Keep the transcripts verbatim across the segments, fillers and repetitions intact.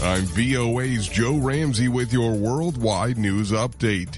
I'm V O A's Joe Ramsey with your worldwide news update.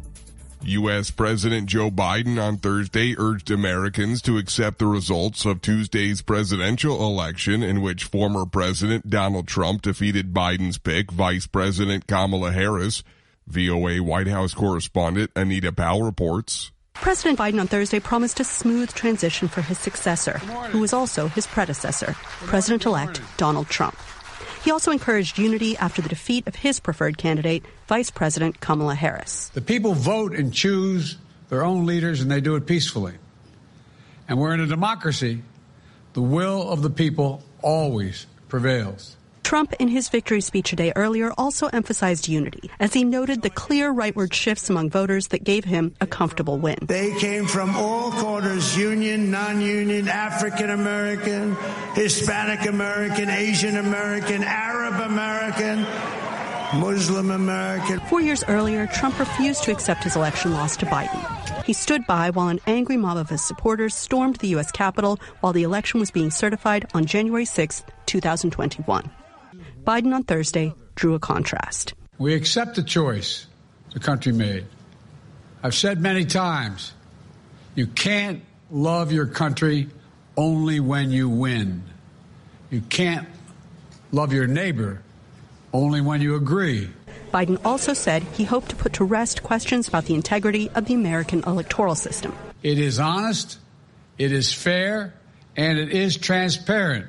U S. President Joe Biden on Thursday urged Americans to accept the results of Tuesday's presidential election in which former President Donald Trump defeated Biden's pick, Vice President Kamala Harris. V O A White House correspondent Anita Powell reports. President Biden on Thursday promised a smooth transition for his successor, who was also his predecessor, President-elect Donald Trump. He also encouraged unity after the defeat of his preferred candidate, Vice President Kamala Harris. The people vote and choose their own leaders, and they do it peacefully. And we're in a democracy. The will of the people always prevails. Trump, in his victory speech a day earlier, also emphasized unity, as he noted the clear rightward shifts among voters that gave him a comfortable win. They came from all quarters, union, non-union, African-American, Hispanic-American, Asian-American, Arab-American, Muslim-American. Four years earlier, Trump refused to accept his election loss to Biden. He stood by while an angry mob of his supporters stormed the U S Capitol while the election was being certified on January sixth, twenty twenty-one. Biden on Thursday drew a contrast. We accept the choice the country made. I've said many times, you can't love your country only when you win. You can't love your neighbor only when you agree. Biden also said he hoped to put to rest questions about the integrity of the American electoral system. It is honest, it is fair, and it is transparent.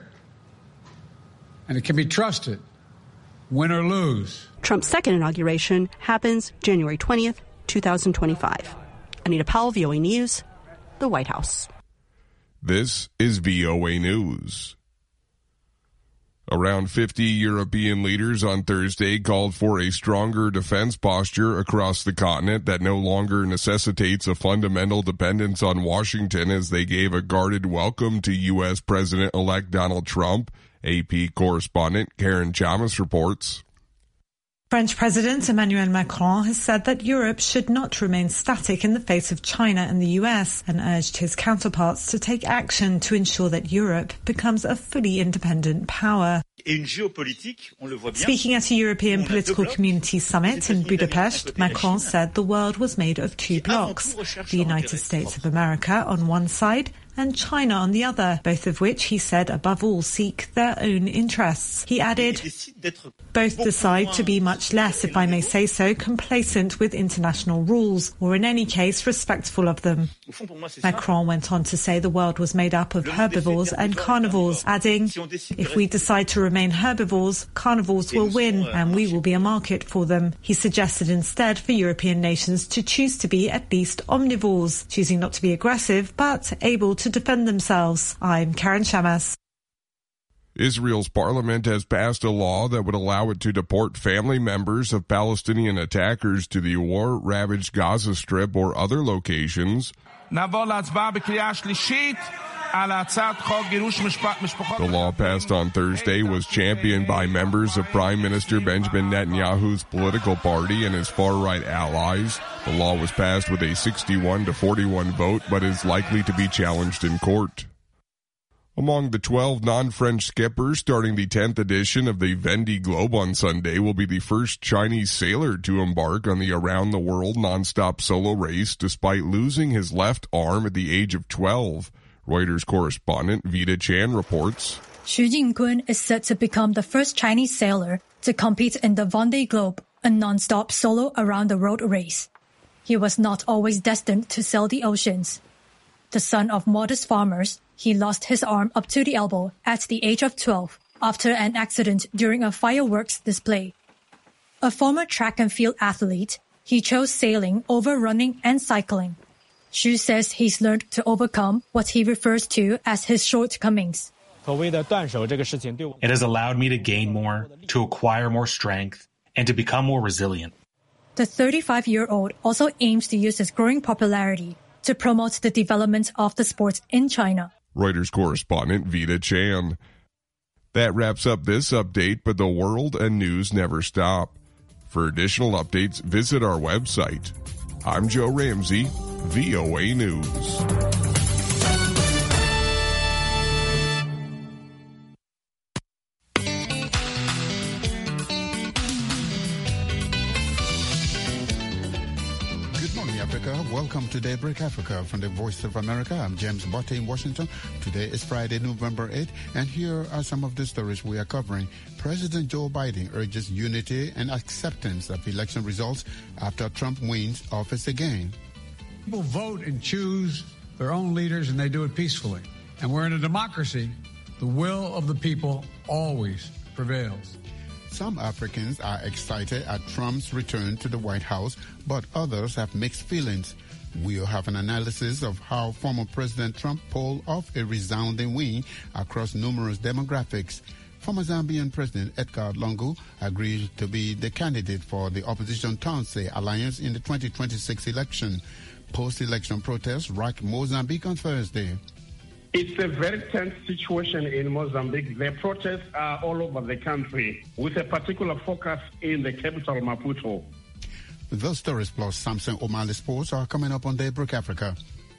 And it can be trusted, win or lose. Trump's second inauguration happens January twentieth, twenty twenty-five. Anita Powell, V O A News, the White House. This is V O A News. Around fifty European leaders on Thursday called for a stronger defense posture across the continent that no longer necessitates a fundamental dependence on Washington as they gave a guarded welcome to U S. President-elect Donald Trump. A P correspondent Karen Chamas reports. French President Emmanuel Macron has said that Europe should not remain static in the face of China and the U S and urged his counterparts to take action to ensure that Europe becomes a fully independent power. Speaking at a European Political Community Summit in Budapest, Macron said the world was made of two blocks, the United States of America on one side and China on the other, both of which, he said, above all, seek their own interests. He added, both decide to be much less, if I may say so, complacent with international rules, or in any case, respectful of them. Macron went on to say the world was made up of herbivores and carnivores, adding, if we decide to remain herbivores, carnivores will win, and we will be a market for them. He suggested instead for European nations to choose to be at least omnivores, choosing not to be aggressive, but able to defend themselves. I'm Karen Chamas. Israel's parliament has passed a law that would allow it to deport family members of Palestinian attackers to the war-ravaged Gaza Strip or other locations. The law passed on Thursday was championed by members of Prime Minister Benjamin Netanyahu's political party and his far-right allies. The law was passed with a sixty-one to forty-one vote, but is likely to be challenged in court. Among the twelve non-French skippers starting the tenth edition of the Vendée Globe on Sunday will be the first Chinese sailor to embark on the around-the-world non-stop solo race despite losing his left arm at the age of twelve. Reuters correspondent Vida Chan reports. Xu Jingkun is set to become the first Chinese sailor to compete in the Vendée Globe, a non-stop solo around-the-world race. He was not always destined to sail the oceans. The son of modest farmers, he lost his arm up to the elbow at the age of twelve after an accident during a fireworks display. A former track and field athlete, he chose sailing over running and cycling. Xu says he's learned to overcome what he refers to as his shortcomings. It has allowed me to gain more, to acquire more strength, and to become more resilient. The thirty-five-year-old also aims to use his growing popularity to promote the development of the sport in China. Reuters correspondent Vida Chan. That wraps up this update, but the world and news never stop. For additional updates, visit our website. I'm Joe Ramsey, V O A News. Welcome to Daybreak Africa from the Voice of America. I'm James Botte in Washington. Today is Friday, November eighth, and here are some of the stories we are covering. President Joe Biden urges unity and acceptance of election results after Trump wins office again. People vote and choose their own leaders, and they do it peacefully. And we're in a democracy. The will of the people always prevails. Some Africans are excited at Trump's return to the White House, but others have mixed feelings. We'll have an analysis of how former President Trump pulled off a resounding win across numerous demographics. Former Zambian President Edgar Lungu agreed to be the candidate for the opposition Tonse Alliance in the twenty twenty-six election. Post-election protests rocked Mozambique on Thursday. It's a very tense situation in Mozambique. The protests are all over the country, with a particular focus in the capital, Maputo. Those stories plus Samson O'Malley Sports are coming up on Daybreak Africa.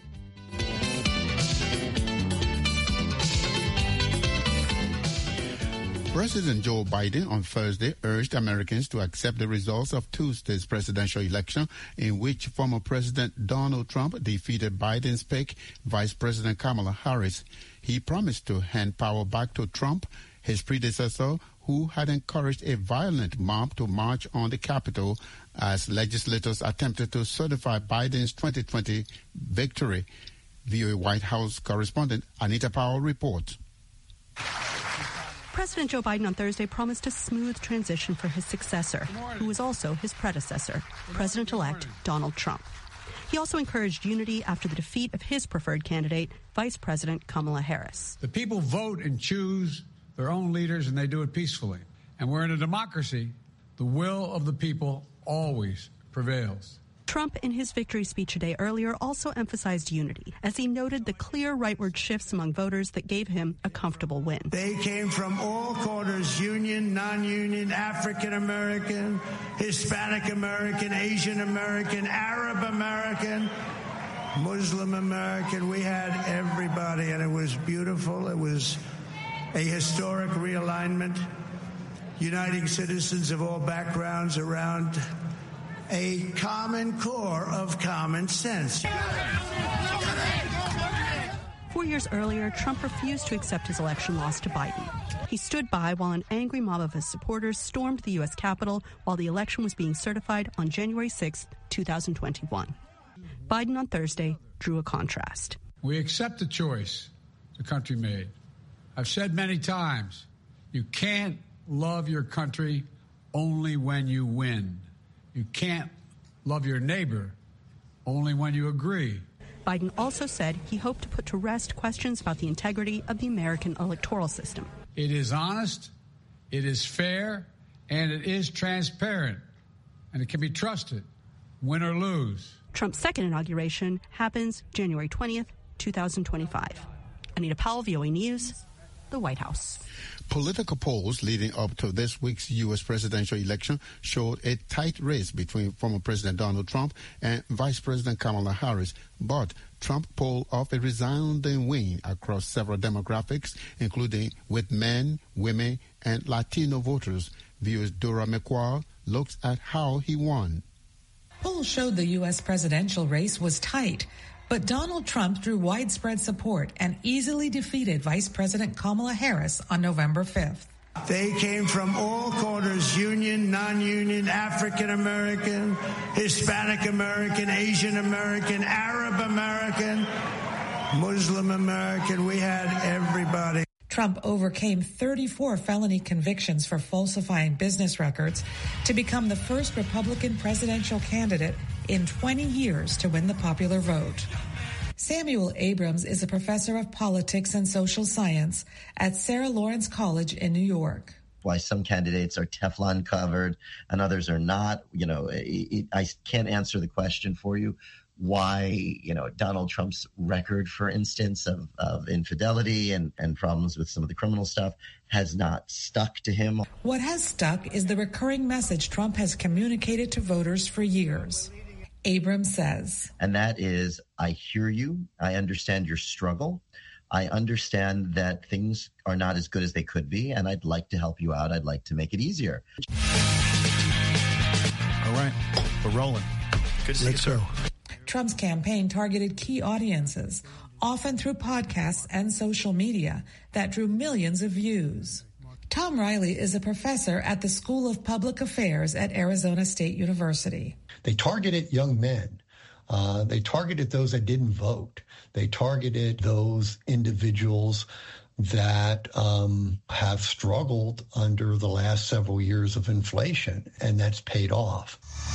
President Joe Biden on Thursday urged Americans to accept the results of Tuesday's presidential election, in which former President Donald Trump defeated Biden's pick, Vice President Kamala Harris. He promised to hand power back to Trump, his predecessor, who had encouraged a violent mob to march on the Capitol as legislators attempted to certify Biden's twenty twenty victory. V O A White House correspondent Anita Powell reports. President Joe Biden on Thursday promised a smooth transition for his successor, who was also his predecessor, President-elect Donald Trump. He also encouraged unity after the defeat of his preferred candidate, Vice President Kamala Harris. The people vote and choose their own leaders, and they do it peacefully. And we're in a democracy. The will of the people always prevails. Trump, in his victory speech a day earlier, also emphasized unity, as he noted the clear rightward shifts among voters that gave him a comfortable win. They came from all quarters, union, non-union, African American, Hispanic American, Asian American, Arab American, Muslim American. We had everybody, and it was beautiful. It was a historic realignment, uniting citizens of all backgrounds around a common core of common sense. Four years earlier, Trump refused to accept his election loss to Biden. He stood by while an angry mob of his supporters stormed the U S Capitol while the election was being certified on January sixth, twenty twenty-one. Biden on Thursday drew a contrast. We accept the choice the country made. I've said many times, you can't love your country only when you win. You can't love your neighbor only when you agree. Biden also said he hoped to put to rest questions about the integrity of the American electoral system. It is honest, it is fair, and it is transparent, and it can be trusted, win or lose. Trump's second inauguration happens January twentieth, twenty twenty-five. Anita Powell, V O A News, the White House. Political polls leading up to this week's U S presidential election showed a tight race between former President Donald Trump and Vice President Kamala Harris. But Trump pulled off a resounding win across several demographics, including with men, women, and Latino voters. V O A's Dora McQuarrie looks at how he won. Polls showed the U S presidential race was tight, but Donald Trump drew widespread support and easily defeated Vice President Kamala Harris on November fifth. They came from all quarters, union, non-union, African American, Hispanic American, Asian American, Arab American, Muslim American. We had everybody. Trump overcame thirty-four felony convictions for falsifying business records to become the first Republican presidential candidate in twenty years to win the popular vote. Samuel Abrams is a professor of politics and social science at Sarah Lawrence College in New York. Why some candidates are Teflon covered and others are not, you know, it, it, I can't answer the question for you. Why, you know, Donald Trump's record, for instance, of, of infidelity and, and problems with some of the criminal stuff has not stuck to him. What has stuck is the recurring message Trump has communicated to voters for years. Abrams says. And that is, I hear you. I understand your struggle. I understand that things are not as good as they could be, and I'd like to help you out. I'd like to make it easier. All right, we're rolling. Good to see Let's you, go. Trump's campaign targeted key audiences, often through podcasts and social media that drew millions of views. Tom Riley is a professor at the School of Public Affairs at Arizona State University. They targeted young men. Uh, they targeted those that didn't vote. They targeted those individuals that um, have struggled under the last several years of inflation, and that's paid off.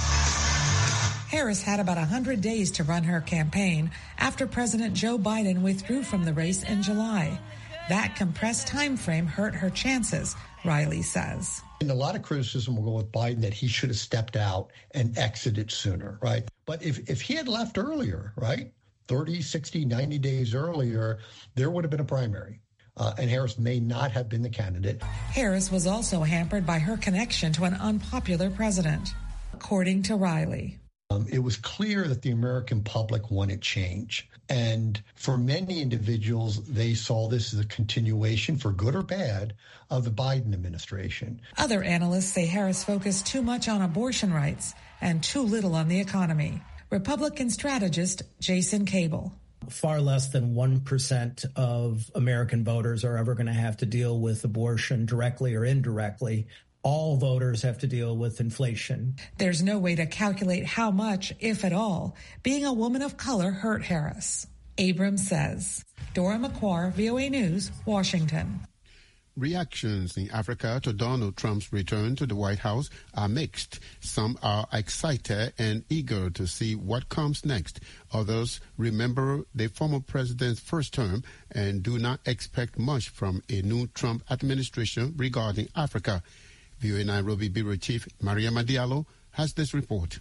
Harris had about one hundred days to run her campaign after President Joe Biden withdrew from the race in July. That compressed time frame hurt her chances, Riley says. And a lot of criticism will go with Biden that he should have stepped out and exited sooner, right? But if, if he had left earlier, right, thirty, sixty, ninety days earlier, there would have been a primary. Uh, and Harris may not have been the candidate. Harris was also hampered by her connection to an unpopular president, according to Riley. Um, it was clear that the American public wanted change. And for many individuals, they saw this as a continuation, for good or bad, of the Biden administration. Other analysts say Harris focused too much on abortion rights and too little on the economy. Republican strategist Jason Cable. Far less than one percent of American voters are ever going to have to deal with abortion directly or indirectly. All voters have to deal with inflation. There's no way to calculate how much, if at all, being a woman of color hurt Harris. Abrams says. Dora McQuarrie, V O A News, Washington. Reactions in Africa to Donald Trump's return to the White House are mixed. Some are excited and eager to see what comes next. Others remember the former president's first term and do not expect much from a new Trump administration regarding Africa. V O A Nairobi Bureau Chief Mariama Diallo has this report.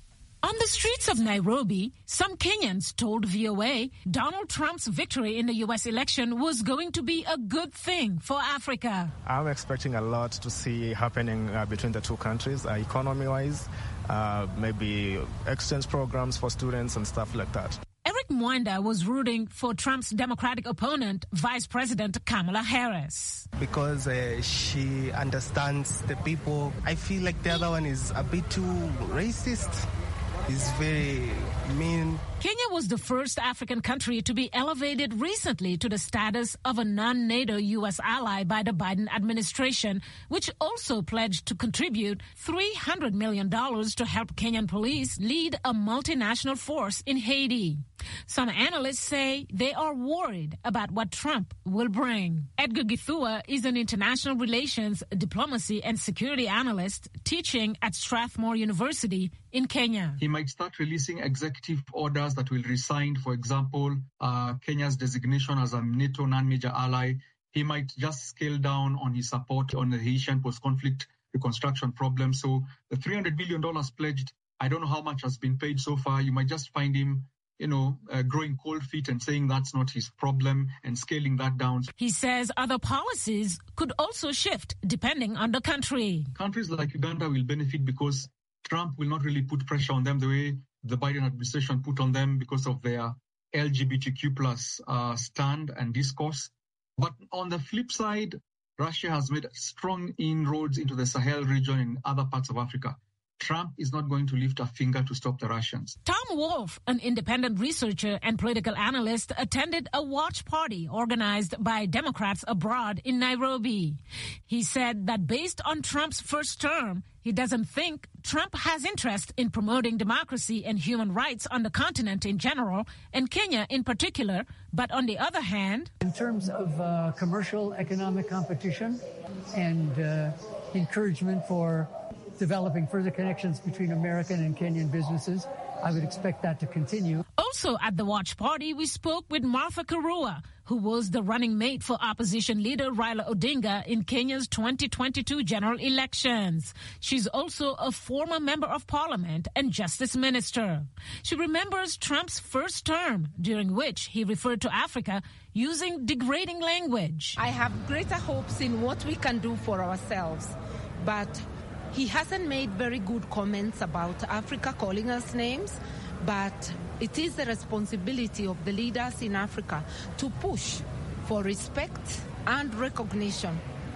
On the streets of Nairobi, some Kenyans told V O A Donald Trump's victory in the U S election was going to be a good thing for Africa. I'm expecting a lot to see happening uh, between the two countries, uh, economy-wise, uh, maybe exchange programs for students and stuff like that. Eric Mwanda was rooting for Trump's Democratic opponent, Vice President Kamala Harris. Because uh, she understands the people. I feel like the other one is a bit too racist. He's very mean. Kenya was the first African country to be elevated recently to the status of a non-NATO U S ally by the Biden administration, which also pledged to contribute three hundred million dollars to help Kenyan police lead a multinational force in Haiti. Some analysts say they are worried about what Trump will bring. Edgar Githua is an international relations, diplomacy, and security analyst teaching at Strathmore University in Kenya. He might start releasing executive orders that will resign, for example, uh, Kenya's designation as a NATO non-major ally. He might just scale down on his support on the Haitian post-conflict reconstruction problem. So the three hundred billion dollars pledged, I don't know how much has been paid so far. You might just find him, you know, uh, growing cold feet and saying that's not his problem and scaling that down. He says other policies could also shift depending on the country. Countries like Uganda will benefit because Trump will not really put pressure on them the way the Biden administration put on them because of their L G B T Q plus uh, stand and discourse. But on the flip side, Russia has made strong inroads into the Sahel region and other parts of Africa. Trump is not going to lift a finger to stop the Russians. Tom Wolfe, an independent researcher and political analyst, attended a watch party organized by Democrats abroad in Nairobi. He said that based on Trump's first term, he doesn't think Trump has interest in promoting democracy and human rights on the continent in general, and Kenya in particular. But on the other hand, in terms of uh, commercial economic competition and uh, encouragement for developing further connections between American and Kenyan businesses, I would expect that to continue. Also at the watch party, we spoke with Martha Karua, who was the running mate for opposition leader Raila Odinga in Kenya's twenty twenty-two general elections. She's also a former member of parliament and justice minister. She remembers Trump's first term, during which he referred to Africa using degrading language. I have greater hopes in what we can do for ourselves, but he hasn't made very good comments about Africa, calling us names, but it is the responsibility of the leaders in Africa to push for respect and recognition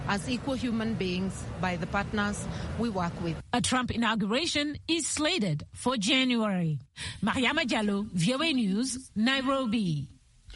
as equal human beings by the partners we work with. A Trump inauguration is slated for January. Mariama Diallo, V O A News, Nairobi.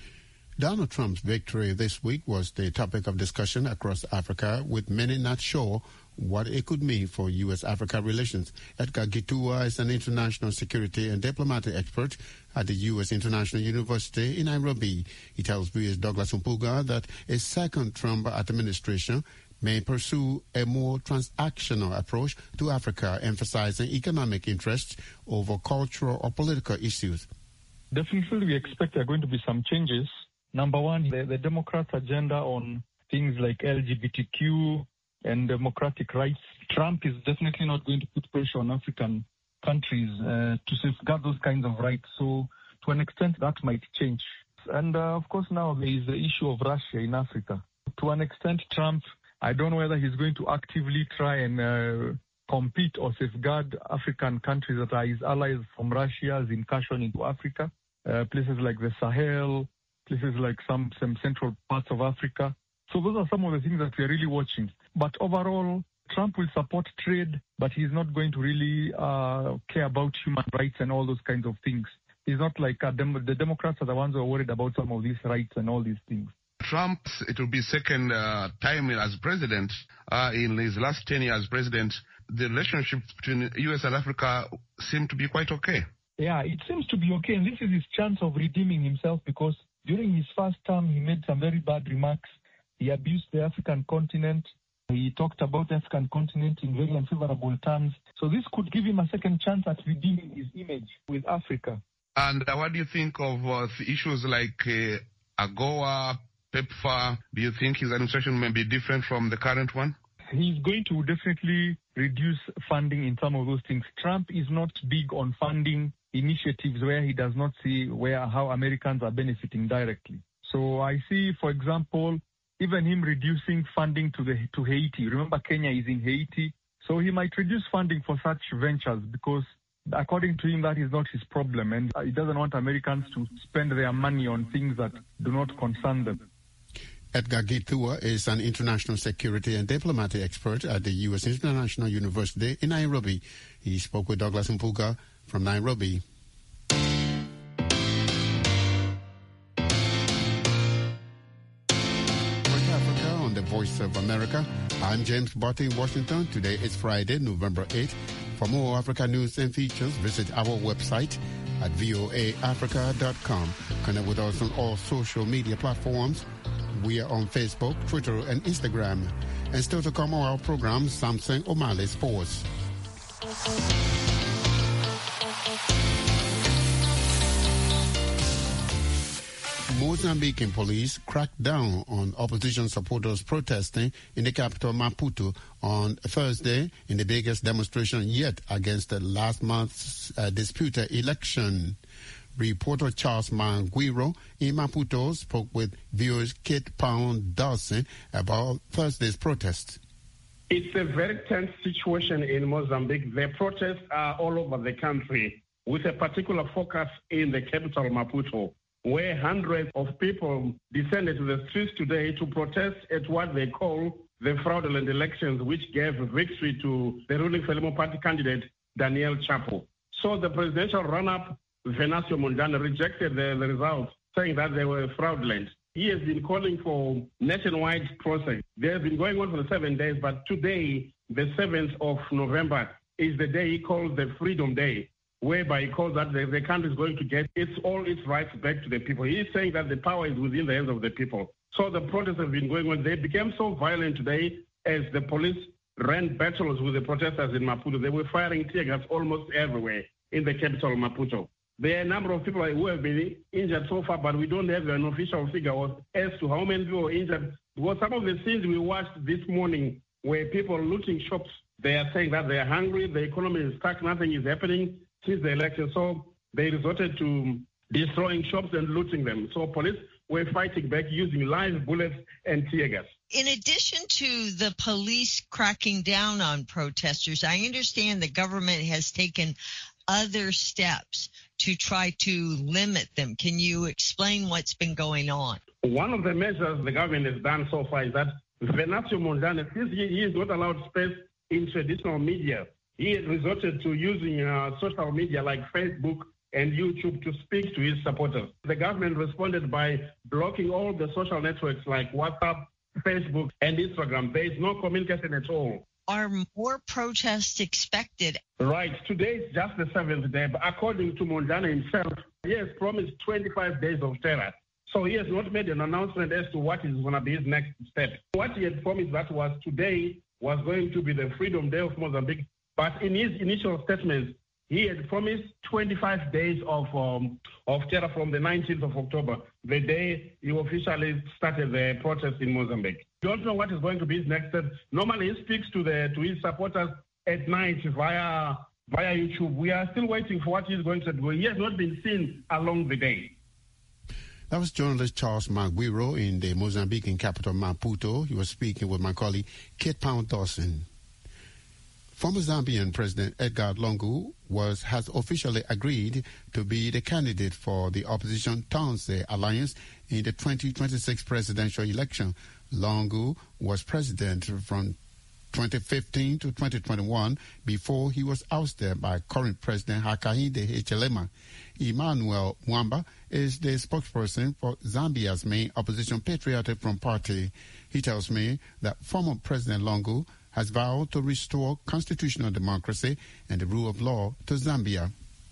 Donald Trump's victory this week was the topic of discussion across Africa, with many not sure what it could mean for U S Africa relations. Edgar Gitua is an international security and diplomatic expert at the U S International University in Nairobi. He tells V O's Douglas Mpuga that a second Trump administration may pursue a more transactional approach to Africa, emphasizing economic interests over cultural or political issues. Definitely, we expect there are going to be some changes. Number one, the, the Democrats' agenda on things like L G B T Q and democratic rights. Trump is definitely not going to put pressure on African countries uh, to safeguard those kinds of rights. So to an extent, that might change. And uh, of course, now there is the issue of Russia in Africa. To an extent, Trump, I don't know whether he's going to actively try and uh, compete or safeguard African countries that are his allies from Russia's incursion into Africa, uh, places like the Sahel, places like some, some central parts of Africa. So those are some of the things that we're really watching. But overall, Trump will support trade, but he's not going to really uh, care about human rights and all those kinds of things. He's not like uh, dem- the Democrats are the ones who are worried about some of these rights and all these things. Trump, it will be second uh, time as president. Uh, in his last ten years as president, the relationship between U S and Africa seem to be quite okay. Yeah, it seems to be okay, and this is his chance of redeeming himself, because during his first term, he made some very bad remarks. He abused the African continent. He talked about the African continent in very unfavorable terms. So this could give him a second chance at redeeming his image with Africa. And uh, what do you think of uh, issues like uh, AGOA, PEPFAR? Do you think his administration may be different from the current one? He's going to definitely reduce funding in some of those things. Trump is not big on funding initiatives where he does not see where how Americans are benefiting directly. So I see, for example, even him reducing funding to the to Haiti. Remember, Kenya is in Haiti. So he might reduce funding for such ventures because, according to him, that is not his problem. And he doesn't want Americans to spend their money on things that do not concern them. Edgar Gitua is an international security and diplomatic expert at the U S International University in Nairobi. He spoke with Douglas Mpuga from Nairobi. Voice of America. I'm James Botti in Washington. Today is Friday, November eighth. For more Africa news and features, visit our website at voa africa dot com. Connect with us on all social media platforms. We are on Facebook, Twitter, and Instagram. And still to come on our program, Samson O'Malley Sports. Mozambican police cracked down on opposition supporters protesting in the capital Maputo on Thursday in the biggest demonstration yet against the last month's uh, disputed election. Reporter Charles Manguiro in Maputo spoke with V O's Kate Pound Dawson about Thursday's protest. It's a very tense situation in Mozambique. The protests are all over the country, with a particular focus in the capital Maputo, where hundreds of people descended to the streets today to protest at what they call the fraudulent elections, which gave victory to the ruling Frelimo Party candidate, Daniel Chapo. So the presidential run-up, Venancio Mondlane, rejected the, the results, saying that they were fraudulent. He has been calling for nationwide process. They have been going on for seven days, but today, the seventh of November, is the day he calls the Freedom Day, whereby he calls that the, the country is going to get its all its rights back to the people. He is saying that the power is within the hands of the people. So the protests have been going on. They became so violent today as the police ran battles with the protesters in Maputo. They were firing tear gas almost everywhere in the capital, Maputo. There are a number of people who have been injured so far, but we don't have an official figure as to how many people were injured. Because some of the scenes we watched this morning were people looting shops. They are saying that they are hungry, the economy is stuck, nothing is happening since the election. So they resorted to destroying shops and looting them. So police were fighting back using live bullets and tear gas. In addition to the police cracking down on protesters, I understand the government has taken other steps to try to limit them. Can you explain what's been going on? One of the measures the government has done so far is that Venancio Mondlane, since he, he is not allowed space in traditional media, he has resorted to using uh, social media like Facebook and YouTube to speak to his supporters. The government responded by blocking all the social networks like WhatsApp, Facebook, and Instagram. There is no communication at all. Are more protests expected? Right. Today is just the seventh day, but according to Mondlane himself, he has promised twenty-five days of terror. So he has not made an announcement as to what is going to be his next step. What he had promised that was today was going to be the Freedom Day of Mozambique. But in his initial statements, he had promised twenty-five days of um, of terror from the nineteenth of October, the day he officially started the protest in Mozambique. We don't know what is going to be his next step. Normally, he speaks to the to his supporters at night via via YouTube. We are still waiting for what he's going to do. He has not been seen along the day. That was journalist Charles Magwiro in the Mozambican capital, Maputo. He was speaking with my colleague, Kate Pound-Dawson. Former Zambian President Edgar Lungu was, has officially agreed to be the candidate for the opposition Tonse Alliance in the twenty twenty-six presidential election. Lungu was president from twenty fifteen to twenty twenty-one before he was ousted by current President Hakainde Hichilema. Emmanuel Mwamba is the spokesperson for Zambia's main opposition Patriotic Front Party. He tells me that former President Lungu has vowed to restore constitutional democracy and the rule of law to Zambia.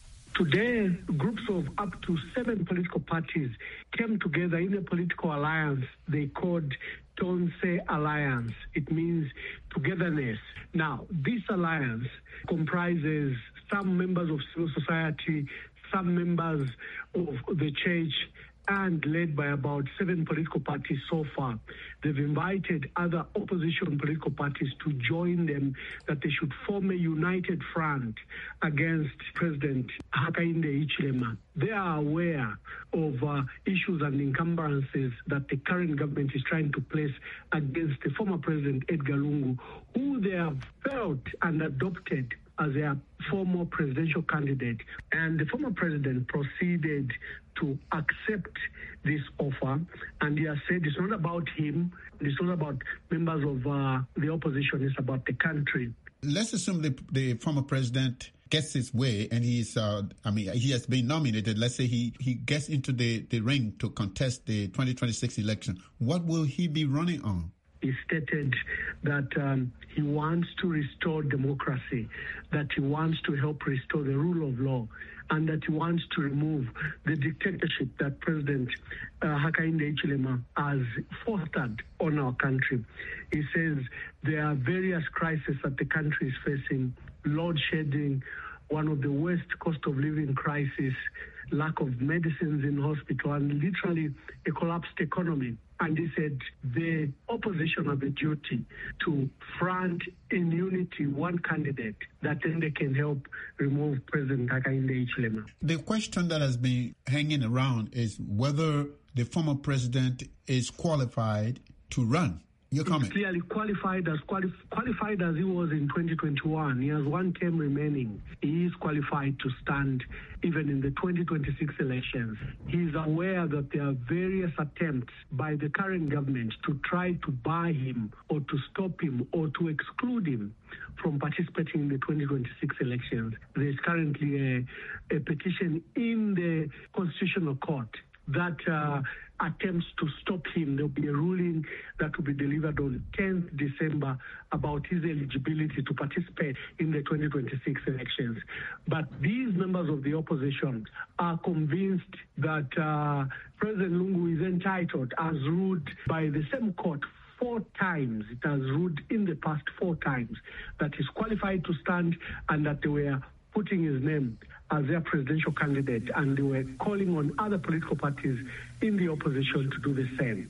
Today, groups of up to seven political parties came together in a political alliance they called Tonse Alliance. It means togetherness. Now, this alliance comprises some members of civil society, some members of the church, and led by about seven political parties so far. They've invited other opposition political parties to join them, that they should form a united front against President Hakainde Hichilema. They are aware of uh, issues and encumbrances that the current government is trying to place against the former President Edgar Lungu, who they have felt and adopted as their former presidential candidate. And the former president proceeded to accept this offer, and he has said it's not about him, it's not about members of uh, the opposition, it's about the country. Let's assume the, the former president gets his way and he's, uh, I mean, he has been nominated. Let's say he, he gets into the, the ring to contest the twenty twenty-six election. What will he be running on? He stated that um, he wants to restore democracy, that he wants to help restore the rule of law, and that he wants to remove the dictatorship that President uh, Hakainde Hichilema has fostered on our country. He says there are various crises that the country is facing: load shedding, one of the worst cost of living crisis, lack of medicines in hospital, and literally a collapsed economy. And he said the opposition have a duty to front in unity one candidate that then they can help remove President Hakainde Hichilema. The question that has been hanging around is whether the former president is qualified to run. Your comment? He's clearly qualified as quali- qualified as he was in twenty twenty-one. He has one term remaining. He is qualified to stand even in the twenty twenty-six elections. He is aware that there are various attempts by the current government to try to bar him or to stop him or to exclude him from participating in the twenty twenty-six elections. There is currently a, a petition in the Constitutional Court that uh, attempts to stop him. There will be a ruling that will be delivered on tenth December about his eligibility to participate in the twenty twenty-six elections. But these members of the opposition are convinced that uh, President Lungu is entitled, as ruled by the same court four times. It has ruled in the past four times that he's qualified to stand and that they were putting his name as their presidential candidate, and they were calling on other political parties in the opposition to do the same.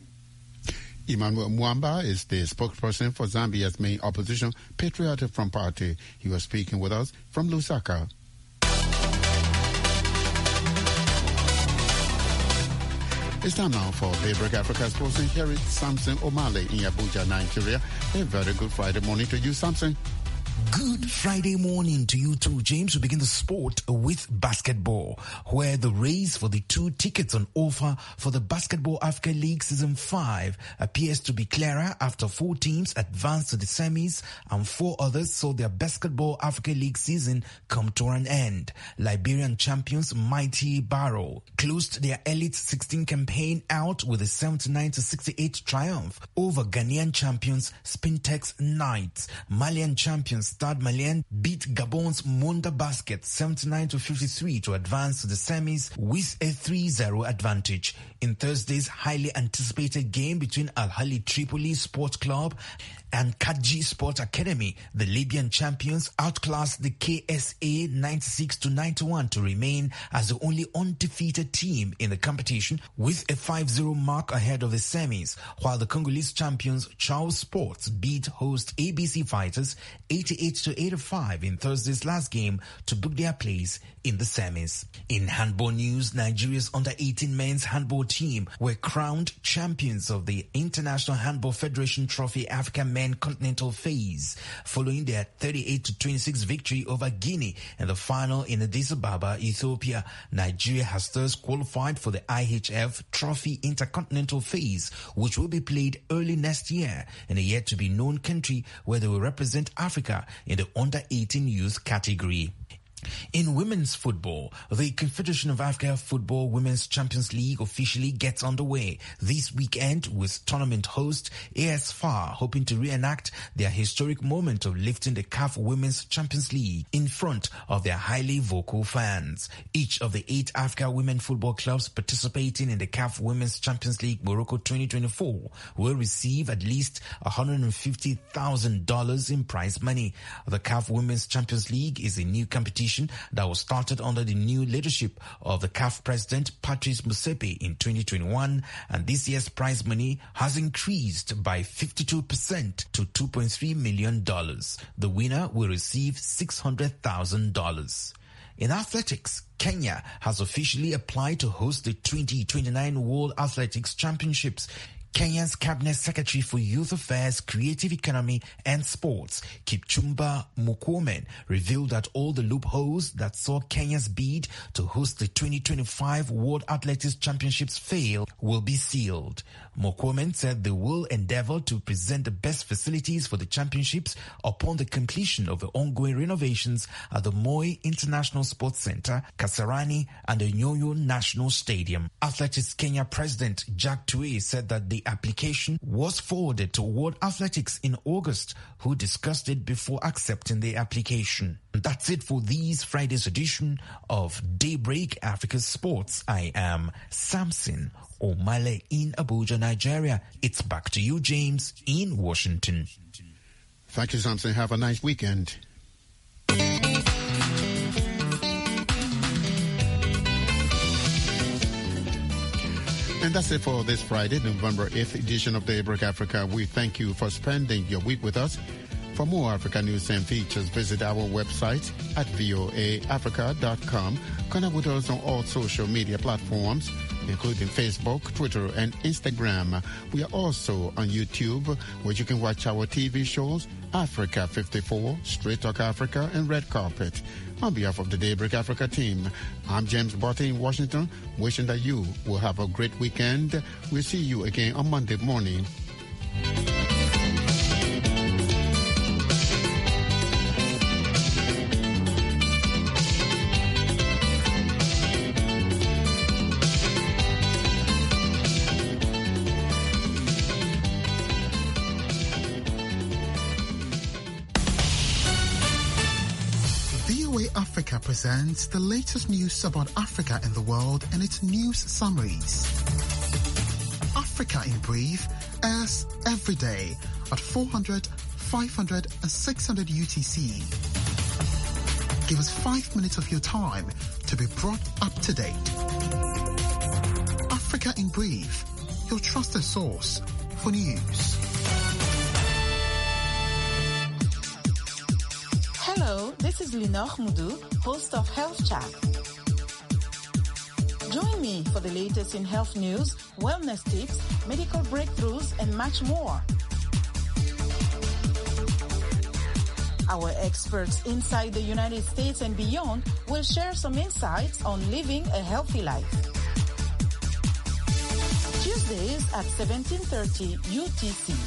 Emmanuel Mwamba is the spokesperson for Zambia's main opposition, Patriotic Front Party. He was speaking with us from Lusaka. It's time now for Daybreak Africa Sports, and here is Samson Omale in Abuja, Nigeria. A very good Friday morning to you, Samson. Good Friday morning to you too, James. We begin the sport with basketball, where the race for the two tickets on offer for the Basketball Africa League Season five appears to be clearer after four teams advanced to the semis and four others saw their Basketball Africa League season come to an end. Liberian champions Mighty Barrow closed their Elite sixteen campaign out with a seventy-nine to sixty-eight triumph over Ghanaian champions Spintex Knights. Malian champions Stade Malien beat Gabon's Monda Basket seventy-nine to fifty-three to advance to the semis with a three zero advantage. In Thursday's highly anticipated game between Al Ahly Tripoli Sports Club and Kaji Sport Academy, the Libyan champions outclassed the K S A ninety-six to ninety-one to remain as the only undefeated team in the competition with a five zero mark ahead of the semis, while the Congolese champions Charles Sports beat host A B C Fighters eighty-eight to eighty-five in Thursday's last game to book their place in the semis. In handball news, Nigeria's under eighteen men's handball team were crowned champions of the International Handball Federation Trophy Africa Men Continental Phase following their thirty-eight to twenty-six victory over Guinea in the final in Addis Ababa, Ethiopia. Nigeria has thus qualified for the I H F Trophy Intercontinental Phase, which will be played early next year in a yet-to-be-known country where they will represent Africa in the under eighteen youth category. In women's football, the Confederation of Africa Football Women's Champions League officially gets underway this weekend with tournament host A S F A R hoping to reenact their historic moment of lifting the C A F Women's Champions League in front of their highly vocal fans. Each of the eight Africa women football clubs participating in the C A F Women's Champions League Morocco twenty twenty-four will receive at least one hundred fifty thousand dollars in prize money. The C A F Women's Champions League is a new competition that was started under the new leadership of the C A F president Patrice Motsepe in twenty twenty-one, and this year's prize money has increased by fifty-two percent to two point three million dollars. The winner will receive six hundred thousand dollars. In athletics, Kenya has officially applied to host the twenty twenty-nine World Athletics Championships. Kenya's Cabinet Secretary for Youth Affairs, Creative Economy and Sports, Kipchumba Murkomen, revealed that all the loopholes that saw Kenya's bid to host the twenty twenty-five World Athletics Championships fail will be sealed. Murkomen said they will endeavor to present the best facilities for the championships upon the completion of the ongoing renovations at the Moi International Sports Center, Kasarani and the Nyoyo National Stadium. Athletics Kenya President Jack Tuwei said that the application was forwarded to World Athletics in August, who discussed it before accepting the application. That's it for this Friday's edition of Daybreak Africa Sports. I am Samson Omale in Abuja, Nigeria. It's back to you, James, in Washington. Thank you, Samson. Have a nice weekend. And that's it for this Friday, November eighth edition of Daybreak Africa. We thank you for spending your week with us. For more Africa news and features, visit our website at voa africa dot com. Connect with us on all social media platforms, including Facebook, Twitter, and Instagram. We are also on YouTube, where you can watch our T V shows, Africa fifty-four, Straight Talk Africa, and Red Carpet. On behalf of the Daybreak Africa team, I'm James Botte in Washington, wishing that you will have a great weekend. We'll see you again on Monday morning. Africa presents the latest news about Africa and the world and its news summaries. Africa in Brief airs every day at four hundred, five hundred and six hundred U T C. Give us five minutes of your time to be brought up to date. Africa in Brief, your trusted source for news. Hello, this is Linor Mudu, host of Health Chat. Join me for the latest in health news, wellness tips, medical breakthroughs, and much more. Our experts inside the United States and beyond will share some insights on living a healthy life. Tuesdays at seventeen thirty U T C.